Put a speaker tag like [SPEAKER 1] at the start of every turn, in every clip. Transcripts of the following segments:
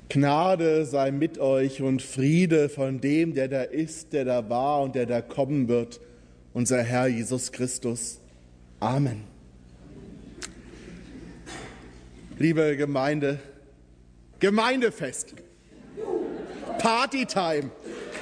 [SPEAKER 1] Gnade sei mit euch und Friede von dem, der da ist, der da war und der da kommen wird, unser Herr Jesus Christus. Amen. Liebe Gemeinde, Gemeindefest, Partytime.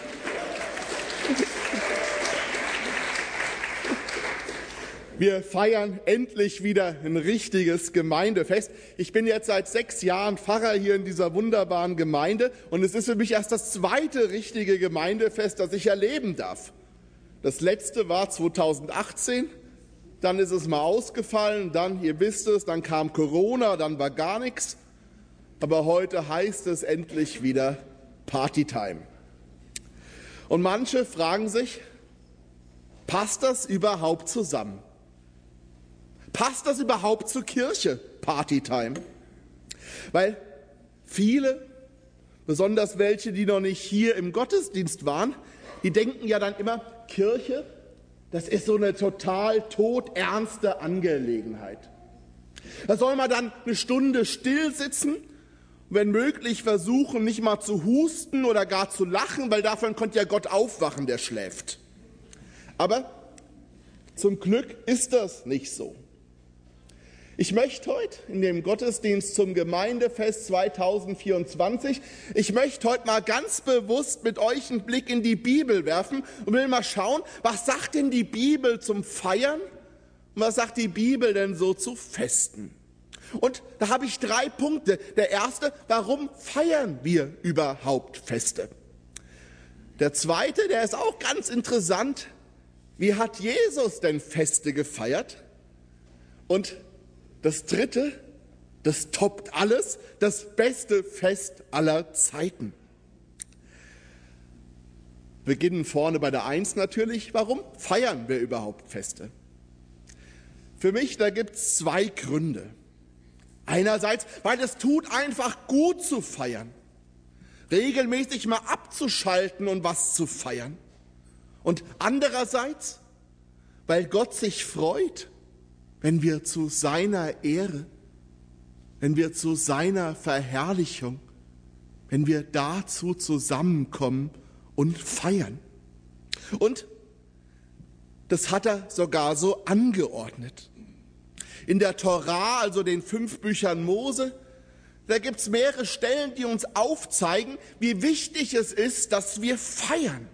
[SPEAKER 1] Wir feiern endlich wieder ein richtiges Gemeindefest. Ich bin jetzt seit 6 Jahren Pfarrer hier in dieser wunderbaren Gemeinde und es ist für mich erst das zweite richtige Gemeindefest, das ich erleben darf. Das letzte war 2018, dann ist es mal ausgefallen, dann, ihr wisst es, dann kam Corona, dann war gar nichts. Aber heute heißt es endlich wieder Partytime. Und manche fragen sich, passt das überhaupt zusammen? Passt das überhaupt zur Kirche, Partytime? Weil viele, besonders welche, die noch nicht hier im Gottesdienst waren, die denken ja dann immer, Kirche, das ist so eine total todernste Angelegenheit. Da soll man dann eine Stunde still sitzen, wenn möglich versuchen, nicht mal zu husten oder gar zu lachen, weil davon könnte ja Gott aufwachen, der schläft. Aber zum Glück ist das nicht so. Ich möchte heute in dem Gottesdienst zum Gemeindefest 2024, ich möchte heute mal ganz bewusst mit euch einen Blick in die Bibel werfen und will mal schauen, was sagt denn die Bibel zum Feiern und was sagt die Bibel denn so zu Festen? Und da habe ich 3 Punkte. Der erste, warum feiern wir überhaupt Feste? Der zweite, der ist auch ganz interessant, wie hat Jesus denn Feste gefeiert? Und das dritte, das toppt alles, das beste Fest aller Zeiten. Wir beginnen vorne bei der 1 natürlich. Warum feiern wir überhaupt Feste? Für mich, da gibt es 2 Gründe. Einerseits, weil es tut einfach gut zu feiern, regelmäßig mal abzuschalten und was zu feiern. Und andererseits, weil Gott sich freut, wenn wir zu seiner Ehre, wenn wir zu seiner Verherrlichung, wenn wir dazu zusammenkommen und feiern. Und das hat er sogar so angeordnet. In der Torah, also den 5 Büchern Mose, da gibt es mehrere Stellen, die uns aufzeigen, wie wichtig es ist, dass wir feiern.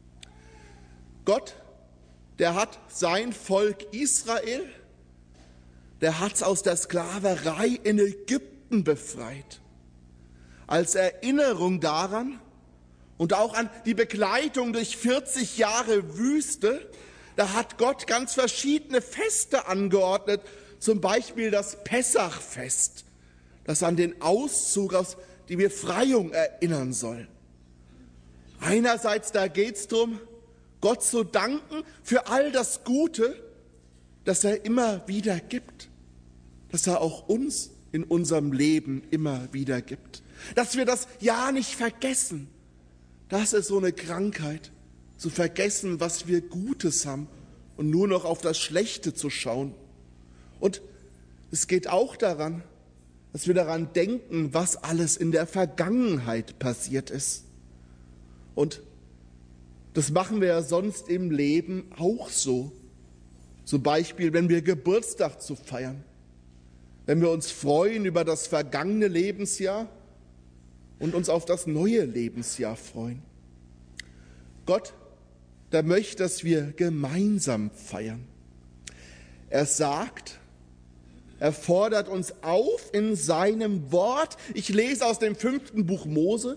[SPEAKER 1] Gott, der hat sein Volk Israel, der hat es aus der Sklaverei in Ägypten befreit. Als Erinnerung daran und auch an die Begleitung durch 40 Jahre Wüste, da hat Gott ganz verschiedene Feste angeordnet, zum Beispiel das Pessachfest, das an den Auszug aus die Befreiung erinnern soll. Einerseits, da geht es darum, Gott zu danken für all das Gute, das er immer wieder gibt, dass er auch uns in unserem Leben immer wieder gibt. Dass wir das ja nicht vergessen. Das ist so eine Krankheit, zu vergessen, was wir Gutes haben und nur noch auf das Schlechte zu schauen. Und es geht auch daran, dass wir daran denken, was alles in der Vergangenheit passiert ist. Und das machen wir ja sonst im Leben auch so. Zum Beispiel, wenn wir Geburtstag zu feiern, wenn wir uns freuen über das vergangene Lebensjahr und uns auf das neue Lebensjahr freuen. Gott, der möchte, dass wir gemeinsam feiern. Er sagt, er fordert uns auf in seinem Wort. Ich lese aus dem 5. Buch Mose.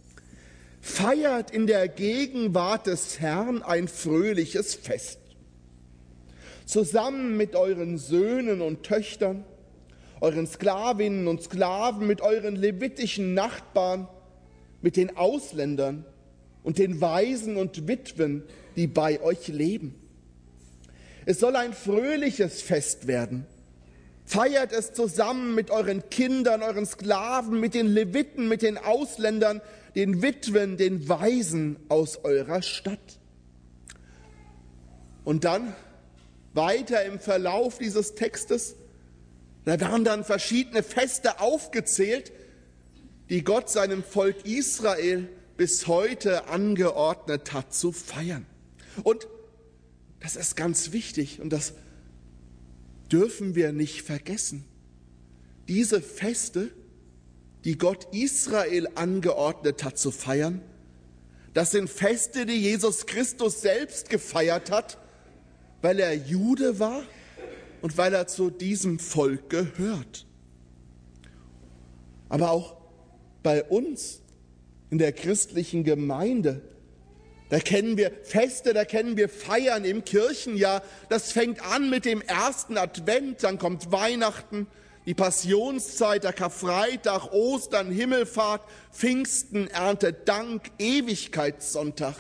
[SPEAKER 1] Feiert in der Gegenwart des Herrn ein fröhliches Fest. Zusammen mit euren Söhnen und Töchtern, euren Sklavinnen und Sklaven, mit euren levitischen Nachbarn, mit den Ausländern und den Waisen und Witwen, die bei euch leben. Es soll ein fröhliches Fest werden. Feiert es zusammen mit euren Kindern, euren Sklaven, mit den Leviten, mit den Ausländern, den Witwen, den Waisen aus eurer Stadt. Und dann, weiter im Verlauf dieses Textes, da werden dann verschiedene Feste aufgezählt, die Gott seinem Volk Israel bis heute angeordnet hat zu feiern. Und das ist ganz wichtig und das dürfen wir nicht vergessen. Diese Feste, die Gott Israel angeordnet hat zu feiern, das sind Feste, die Jesus Christus selbst gefeiert hat, weil er Jude war und weil er zu diesem Volk gehört. Aber auch bei uns in der christlichen Gemeinde, da kennen wir Feste, da kennen wir Feiern im Kirchenjahr. Das fängt an mit dem ersten Advent, dann kommt Weihnachten, die Passionszeit, der Karfreitag, Ostern, Himmelfahrt, Pfingsten, Erntedank, Ewigkeitssonntag.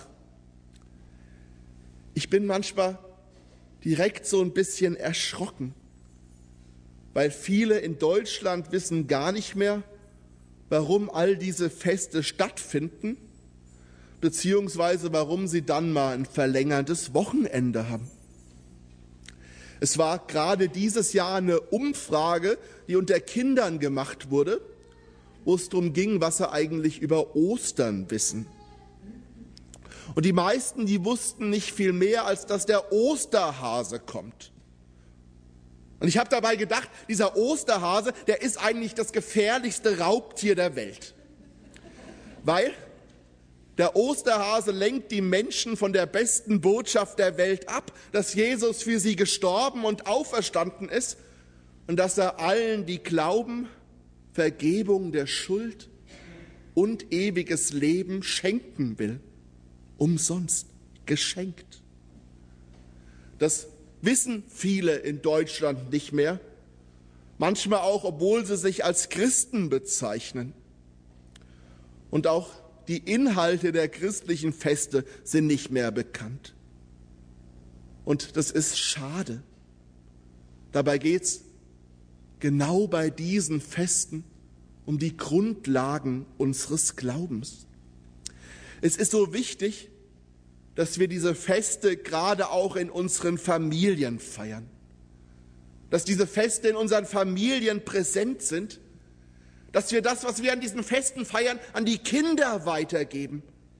[SPEAKER 1] Ich bin manchmal direkt so ein bisschen erschrocken, weil viele in Deutschland wissen gar nicht mehr, warum all diese Feste stattfinden, beziehungsweise warum sie dann mal ein verlängertes Wochenende haben. Es war gerade dieses Jahr eine Umfrage, die unter Kindern gemacht wurde, wo es darum ging, was sie eigentlich über Ostern wissen. Und die meisten, die wussten nicht viel mehr, als dass der Osterhase kommt. Und ich habe dabei gedacht, dieser Osterhase, der ist eigentlich das gefährlichste Raubtier der Welt. Weil der Osterhase lenkt die Menschen von der besten Botschaft der Welt ab, dass Jesus für sie gestorben und auferstanden ist und dass er allen, die glauben, Vergebung der Schuld und ewiges Leben schenken will. Umsonst, geschenkt. Das wissen viele in Deutschland nicht mehr, manchmal auch, obwohl sie sich als Christen bezeichnen. Und auch die Inhalte der christlichen Feste sind nicht mehr bekannt. Und das ist schade. Dabei geht es genau bei diesen Festen um die Grundlagen unseres Glaubens. Es ist so wichtig, dass wir diese Feste gerade auch in unseren Familien feiern. Dass diese Feste in unseren Familien präsent sind. Dass wir das, was wir an diesen Festen feiern, an die Kinder weitergeben.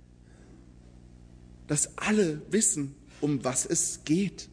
[SPEAKER 1] Dass alle wissen, um was es geht.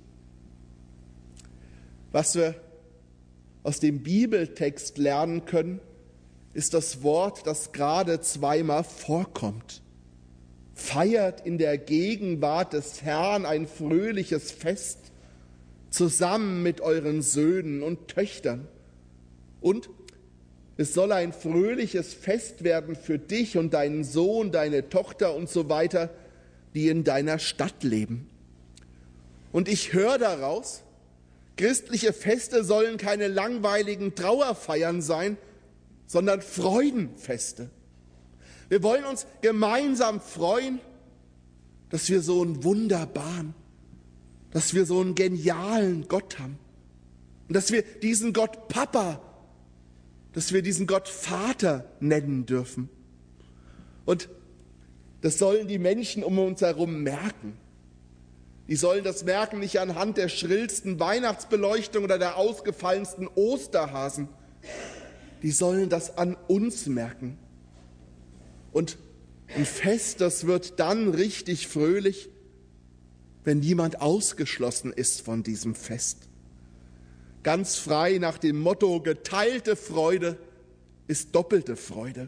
[SPEAKER 1] Was wir aus dem Bibeltext lernen können, ist das Wort, das gerade zweimal vorkommt. Feiert in der Gegenwart des Herrn ein fröhliches Fest, zusammen mit euren Söhnen und Töchtern. Und es soll ein fröhliches Fest werden für dich und deinen Sohn, deine Tochter und so weiter, die in deiner Stadt leben. Und ich höre daraus, christliche Feste sollen keine langweiligen Trauerfeiern sein, sondern Freudenfeste. Wir wollen uns gemeinsam freuen, dass wir so einen wunderbaren, dass wir so einen genialen Gott haben. Und dass wir diesen Gott Papa, dass wir diesen Gott Vater nennen dürfen. Und das sollen die Menschen um uns herum merken. Die sollen das merken nicht anhand der schrillsten Weihnachtsbeleuchtung oder der ausgefallensten Osterhasen. Die sollen das an uns merken. Und ein Fest, das wird dann richtig fröhlich, wenn niemand ausgeschlossen ist von diesem Fest. Ganz frei nach dem Motto, geteilte Freude ist doppelte Freude.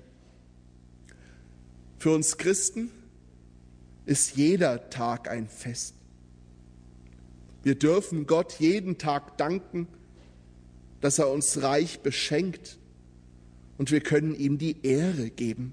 [SPEAKER 1] Für uns Christen ist jeder Tag ein Fest. Wir dürfen Gott jeden Tag danken, dass er uns reich beschenkt, und wir können ihm die Ehre geben.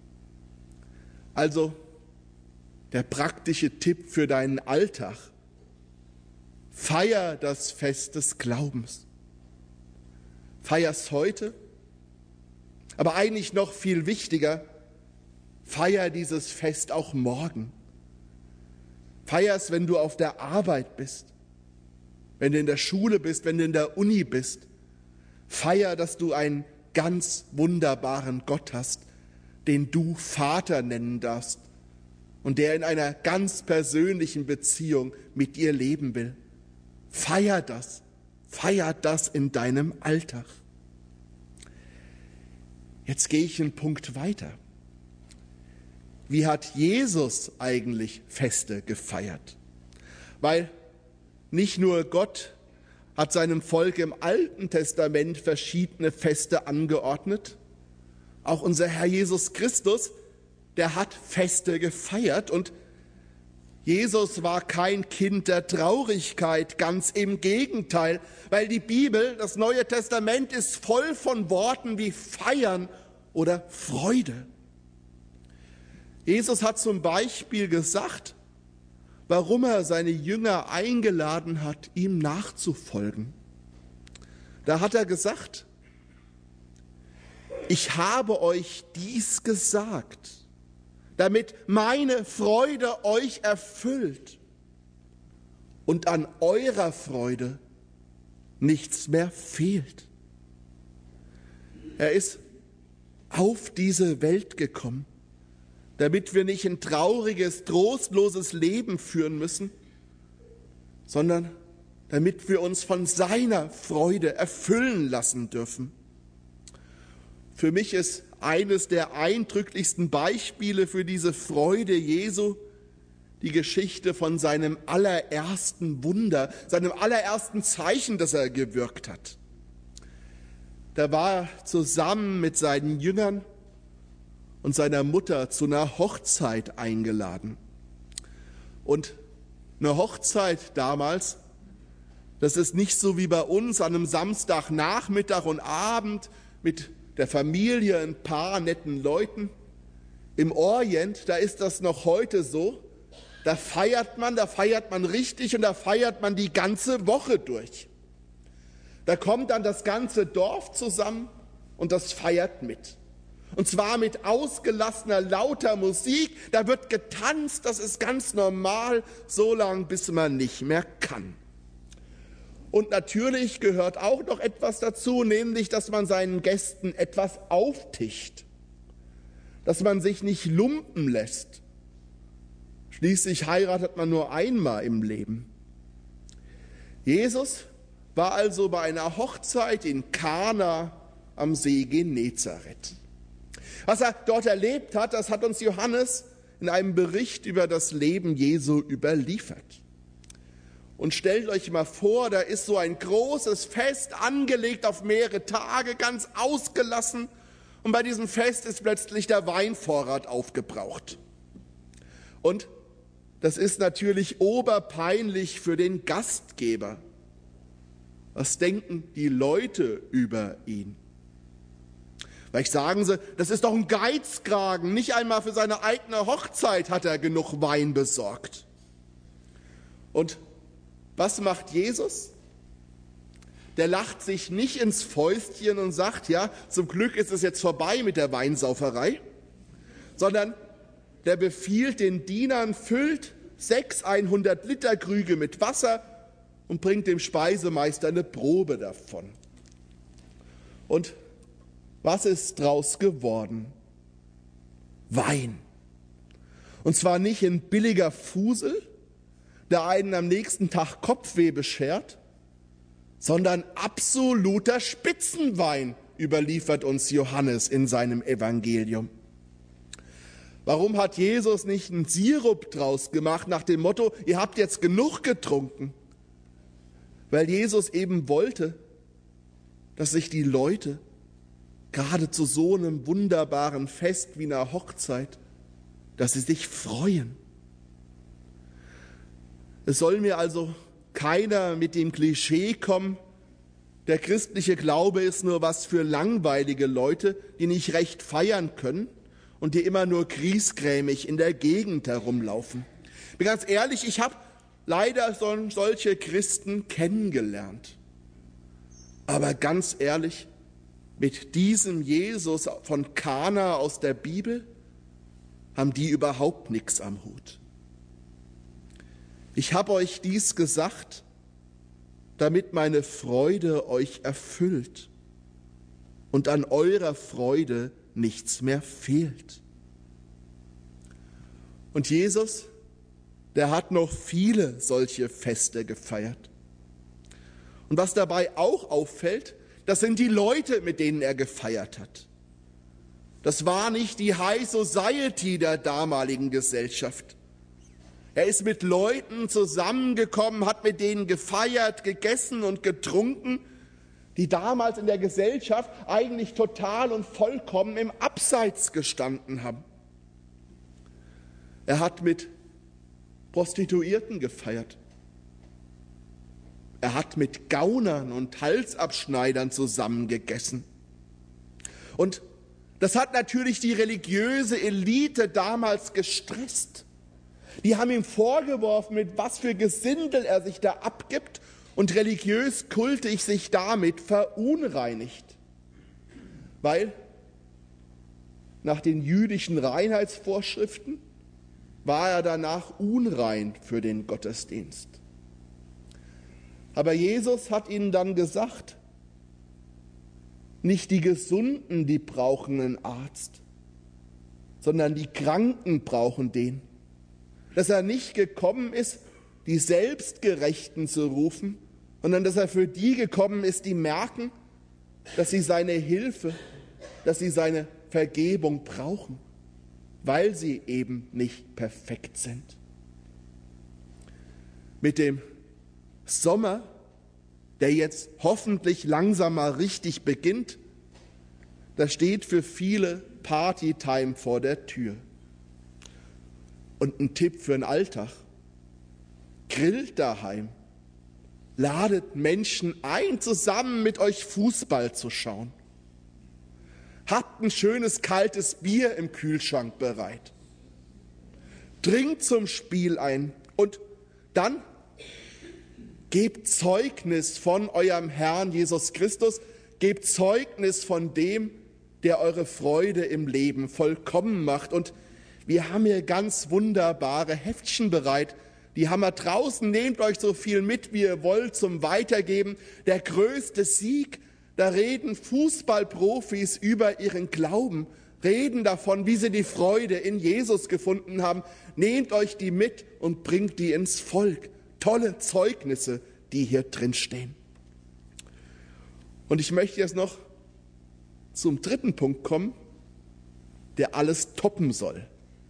[SPEAKER 1] Also der praktische Tipp für deinen Alltag: Feier das Fest des Glaubens. Feier's heute, aber eigentlich noch viel wichtiger, feier dieses Fest auch morgen. Feier's, wenn du auf der Arbeit bist, wenn du in der Schule bist, wenn du in der Uni bist. Feier, dass du einen ganz wunderbaren Gott hast, den du Vater nennen darfst und der in einer ganz persönlichen Beziehung mit dir leben will. Feier das in deinem Alltag. Jetzt gehe ich einen Punkt weiter. Wie hat Jesus eigentlich Feste gefeiert? Weil nicht nur Gott hat seinem Volk im Alten Testament verschiedene Feste angeordnet, auch unser Herr Jesus Christus, der hat Feste gefeiert und Jesus war kein Kind der Traurigkeit, ganz im Gegenteil, weil die Bibel, das Neue Testament, ist voll von Worten wie feiern oder Freude. Jesus hat zum Beispiel gesagt, warum er seine Jünger eingeladen hat, ihm nachzufolgen. Da hat er gesagt, ich habe euch dies gesagt, damit meine Freude euch erfüllt und an eurer Freude nichts mehr fehlt. Er ist auf diese Welt gekommen, damit wir nicht ein trauriges, trostloses Leben führen müssen, sondern damit wir uns von seiner Freude erfüllen lassen dürfen. Für mich ist eines der eindrücklichsten Beispiele für diese Freude Jesu die Geschichte von seinem allerersten Wunder, seinem allerersten Zeichen, das er gewirkt hat. Da war er zusammen mit seinen Jüngern und seiner Mutter zu einer Hochzeit eingeladen. Und eine Hochzeit damals, das ist nicht so wie bei uns an einem Samstagnachmittag und Abend mit der Familie, ein paar netten Leuten. Im Orient, da ist das noch heute so, da feiert man richtig und da feiert man die ganze Woche durch. Da kommt dann das ganze Dorf zusammen und das feiert mit. Und zwar mit ausgelassener, lauter Musik, da wird getanzt, das ist ganz normal, so lange bis man nicht mehr kann. Und natürlich gehört auch noch etwas dazu, nämlich, dass man seinen Gästen etwas auftischt, dass man sich nicht lumpen lässt. Schließlich heiratet man nur einmal im Leben. Jesus war also bei einer Hochzeit in Kana am See Genezareth. Was er dort erlebt hat, das hat uns Johannes in einem Bericht über das Leben Jesu überliefert. Und stellt euch mal vor, da ist so ein großes Fest angelegt auf mehrere Tage, ganz ausgelassen. Und bei diesem Fest ist plötzlich der Weinvorrat aufgebraucht. Und das ist natürlich oberpeinlich für den Gastgeber. Was denken die Leute über ihn? Vielleicht sagen sie, das ist doch ein Geizkragen, nicht einmal für seine eigene Hochzeit hat er genug Wein besorgt. Und was macht Jesus? Der lacht sich nicht ins Fäustchen und sagt, ja, zum Glück ist es jetzt vorbei mit der Weinsauferei, sondern der befiehlt den Dienern, füllt 6 100-Liter-Krüge mit Wasser und bringt dem Speisemeister eine Probe davon. Und was ist draus geworden? Wein. Und zwar nicht ein billiger Fusel, der einen am nächsten Tag Kopfweh beschert, sondern absoluter Spitzenwein, überliefert uns Johannes in seinem Evangelium. Warum hat Jesus nicht einen Sirup draus gemacht nach dem Motto, ihr habt jetzt genug getrunken? Weil Jesus eben wollte, dass sich die Leute gerade zu so einem wunderbaren Fest wie einer Hochzeit, dass sie sich freuen. Es soll mir also keiner mit dem Klischee kommen, der christliche Glaube ist nur was für langweilige Leute, die nicht recht feiern können und die immer nur griesgrämig in der Gegend herumlaufen. Ich bin ganz ehrlich, ich habe leider solche Christen kennengelernt. Aber ganz ehrlich, mit diesem Jesus von Kana aus der Bibel haben die überhaupt nichts am Hut. Ich habe euch dies gesagt, damit meine Freude euch erfüllt und an eurer Freude nichts mehr fehlt. Und Jesus, der hat noch viele solche Feste gefeiert. Und was dabei auch auffällt, das sind die Leute, mit denen er gefeiert hat. Das war nicht die High Society der damaligen Gesellschaft. Er ist mit Leuten zusammengekommen, hat mit denen gefeiert, gegessen und getrunken, die damals in der Gesellschaft eigentlich total und vollkommen im Abseits gestanden haben. Er hat mit Prostituierten gefeiert. Er hat mit Gaunern und Halsabschneidern zusammengegessen. Und das hat natürlich die religiöse Elite damals gestresst. Die haben ihm vorgeworfen, mit was für Gesindel er sich da abgibt und religiös kultig sich damit verunreinigt. Weil nach den jüdischen Reinheitsvorschriften war er danach unrein für den Gottesdienst. Aber Jesus hat ihnen dann gesagt, nicht die Gesunden, die brauchen einen Arzt, sondern die Kranken brauchen den. Dass er nicht gekommen ist, die Selbstgerechten zu rufen, sondern dass er für die gekommen ist, die merken, dass sie seine Hilfe, dass sie seine Vergebung brauchen, weil sie eben nicht perfekt sind. Mit dem Sommer, der jetzt hoffentlich langsam mal richtig beginnt, da steht für viele Partytime vor der Tür. Und ein Tipp für den Alltag: Grillt daheim, ladet Menschen ein, zusammen mit euch Fußball zu schauen. Habt ein schönes kaltes Bier im Kühlschrank bereit. Trinkt zum Spiel ein und dann gebt Zeugnis von eurem Herrn Jesus Christus, gebt Zeugnis von dem, der eure Freude im Leben vollkommen macht. Und wir haben hier ganz wunderbare Heftchen bereit, die haben wir draußen, nehmt euch so viel mit, wie ihr wollt, zum Weitergeben. Der größte Sieg, da reden Fußballprofis über ihren Glauben, reden davon, wie sie die Freude in Jesus gefunden haben. Nehmt euch die mit und bringt die ins Volk. Tolle Zeugnisse, die hier drin stehen. Und ich möchte jetzt noch zum dritten Punkt kommen, der alles toppen soll.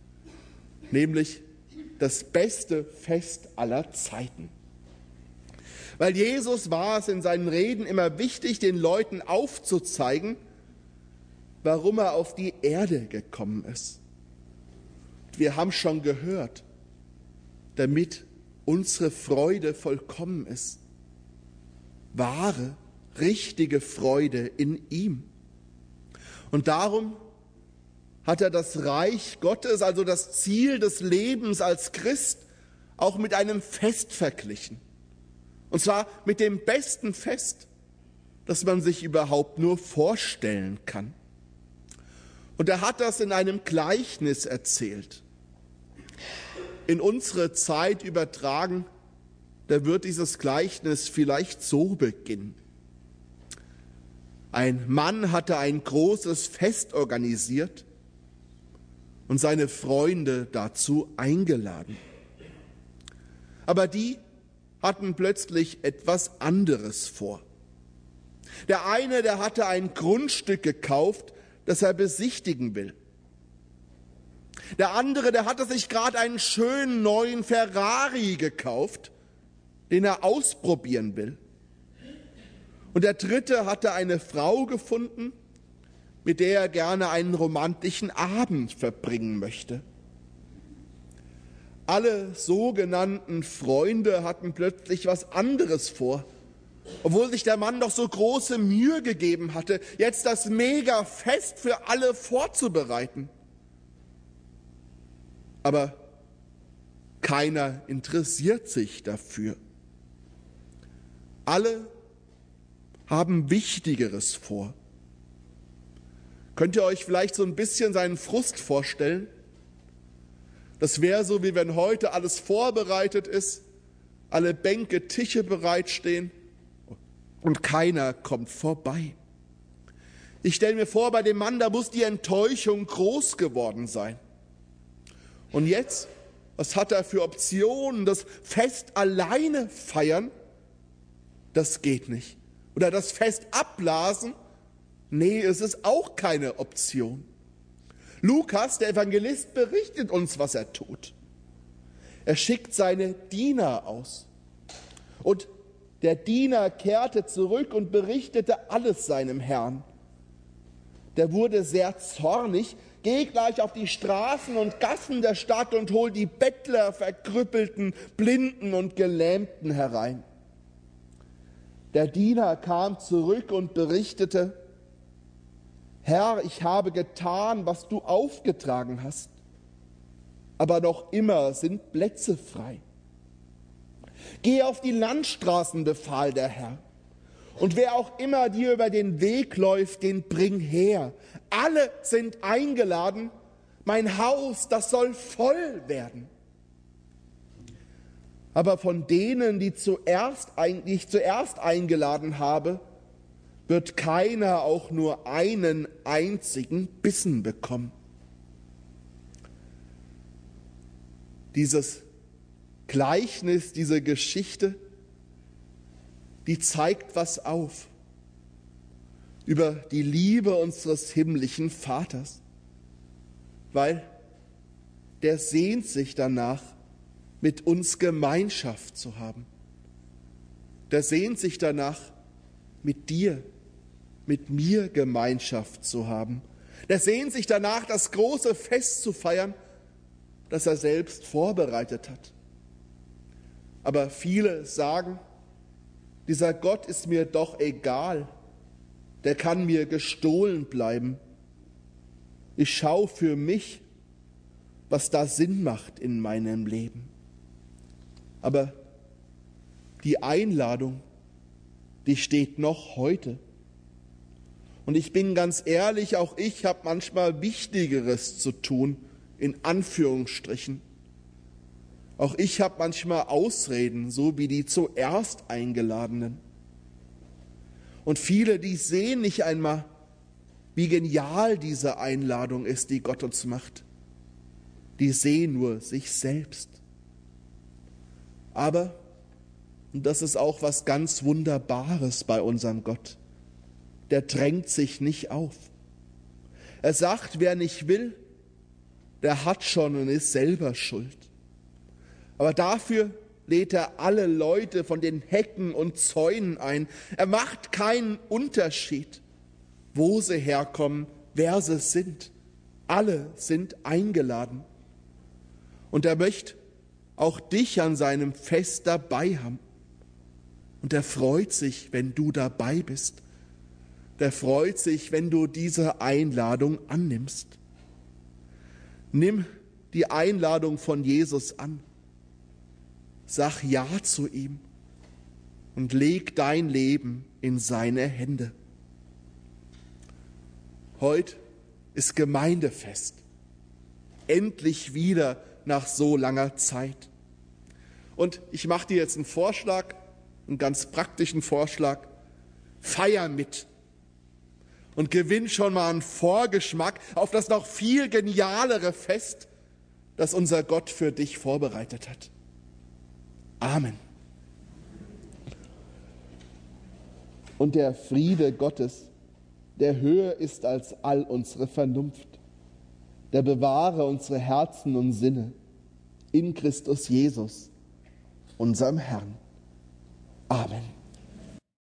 [SPEAKER 1] Nämlich das beste Fest aller Zeiten. Weil Jesus war es in seinen Reden immer wichtig, den Leuten aufzuzeigen, warum er auf die Erde gekommen ist. Wir haben schon gehört, damit unsere Freude vollkommen ist. Wahre, richtige Freude in ihm. Und darum hat er das Reich Gottes, also das Ziel des Lebens als Christ, auch mit einem Fest verglichen. Und zwar mit dem besten Fest, das man sich überhaupt nur vorstellen kann. Und er hat das in einem Gleichnis erzählt. In unsere Zeit übertragen, da wird dieses Gleichnis vielleicht so beginnen. Ein Mann hatte ein großes Fest organisiert und seine Freunde dazu eingeladen. Aber die hatten plötzlich etwas anderes vor. Der eine, der hatte ein Grundstück gekauft, das er besichtigen will. Der andere, der hatte sich gerade einen schönen neuen Ferrari gekauft, den er ausprobieren will. Und der dritte hatte eine Frau gefunden, mit der er gerne einen romantischen Abend verbringen möchte. Alle sogenannten Freunde hatten plötzlich was anderes vor, obwohl sich der Mann doch so große Mühe gegeben hatte, jetzt das Mega-Fest für alle vorzubereiten. Aber keiner interessiert sich dafür. Alle haben Wichtigeres vor. Könnt ihr euch vielleicht so ein bisschen seinen Frust vorstellen? Das wäre so, wie wenn heute alles vorbereitet ist, alle Bänke, Tische bereitstehen und keiner kommt vorbei. Ich stelle mir vor, bei dem Mann, da muss die Enttäuschung groß geworden sein. Und jetzt, was hat er für Optionen? Das Fest alleine feiern? Das geht nicht. Oder das Fest abblasen? Nee, es ist auch keine Option. Lukas, der Evangelist, berichtet uns, was er tut. Er schickt seine Diener aus. Und der Diener kehrte zurück und berichtete alles seinem Herrn. Der wurde sehr zornig, geh gleich auf die Straßen und Gassen der Stadt und hol die Bettler, Verkrüppelten, Blinden und Gelähmten herein. Der Diener kam zurück und berichtete: Herr, ich habe getan, was du aufgetragen hast, aber noch immer sind Plätze frei. Geh auf die Landstraßen, befahl der Herr, und wer auch immer dir über den Weg läuft, den bring her. Alle sind eingeladen, mein Haus, das soll voll werden. Aber von denen, die ich zuerst eingeladen habe, wird keiner auch nur einen einzigen Bissen bekommen. Dieses Gleichnis, diese Geschichte, die zeigt was auf über die Liebe unseres himmlischen Vaters, weil der sehnt sich danach, mit uns Gemeinschaft zu haben. Der sehnt sich danach, mit dir, mit mir Gemeinschaft zu haben. Der sehnt sich danach, das große Fest zu feiern, das er selbst vorbereitet hat. Aber viele sagen, dieser Gott ist mir doch egal, der kann mir gestohlen bleiben. Ich schaue für mich, was da Sinn macht in meinem Leben. Aber die Einladung, die steht noch heute. Und ich bin ganz ehrlich, auch ich habe manchmal Wichtigeres zu tun, in Anführungsstrichen. Auch ich habe manchmal Ausreden, so wie die zuerst Eingeladenen. Und viele, die sehen nicht einmal, wie genial diese Einladung ist, die Gott uns macht. Die sehen nur sich selbst. Aber, und das ist auch was ganz Wunderbares bei unserem Gott, der drängt sich nicht auf. Er sagt, wer nicht will, der hat schon und ist selber schuld. Aber dafür lädt er alle Leute von den Hecken und Zäunen ein. Er macht keinen Unterschied, wo sie herkommen, wer sie sind. Alle sind eingeladen. Und er möchte auch dich an seinem Fest dabei haben. Und er freut sich, wenn du dabei bist. Der freut sich, wenn du diese Einladung annimmst. Nimm die Einladung von Jesus an. Sag Ja zu ihm und leg dein Leben in seine Hände. Heute ist Gemeindefest. Endlich wieder nach so langer Zeit. Und ich mache dir jetzt einen Vorschlag, einen ganz praktischen Vorschlag. Feier mit und gewinn schon mal einen Vorgeschmack auf das noch viel genialere Fest, das unser Gott für dich vorbereitet hat. Amen. Und der Friede Gottes, der höher ist als all unsere Vernunft, der bewahre unsere Herzen und Sinne in Christus Jesus, unserem Herrn. Amen.